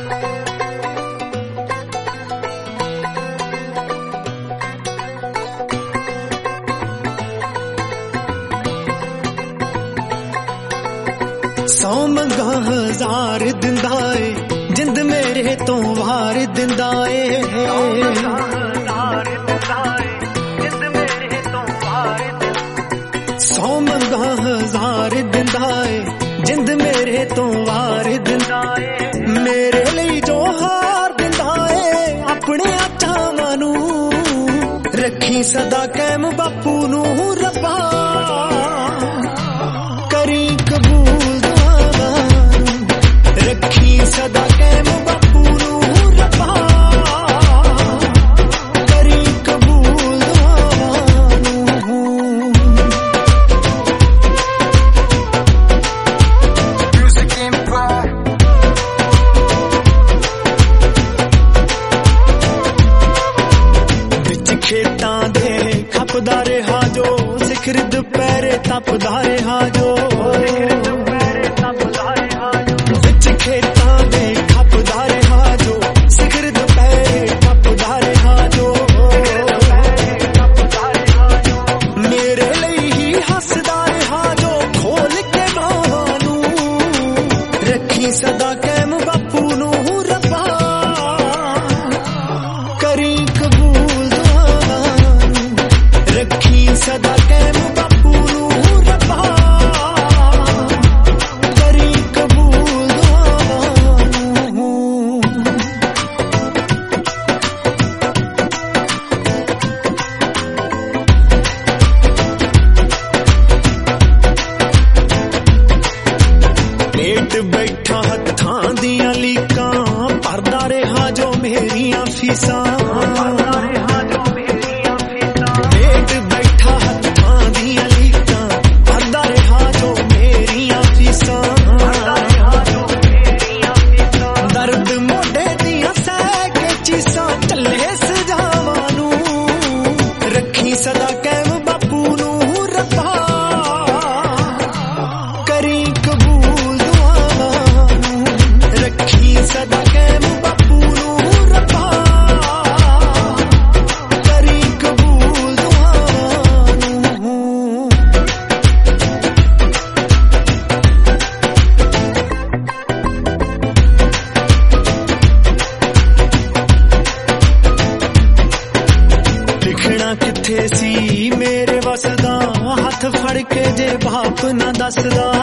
सौ मंगा हजार दिंदा ए जिंद मेरे तो वार दिंदा ए सौ मंगा हजार दिंदा ए जिंद मेरे तो वार दिंदा ए मेरे लिए जो हार दिंदा ए अपने चावां नू रखी सदा कैम बापू नू रब्बा करी कबूल रखी सदा कैम बापू नू रब्बा करी कबूल बिच खेतां दे खपदा रहा जो सिखर दुपहरे तपदा रहा जो सदा कैम बापू नू रब्बा करी कबूल रखी सदा कैम बापू नू रब्बा करी कबूल पेट बैठा हत्थां दियां लीकां भरदा रहा जो मेरियां फीसां पेट बैठा हत्थां दियां लीकां भरदा रहा जो मेरियां फीसां दर्द मोढे दियां सह के चीसां झल्ले सजावां नू रखी सदा कैम बापू नू रब्बा करी कबूल रखी सदा कैम बापू नू रब्बा करी कबूल लिखना किथे सी मेरे वसदा हथ फड़ के जे बाप ना दसदा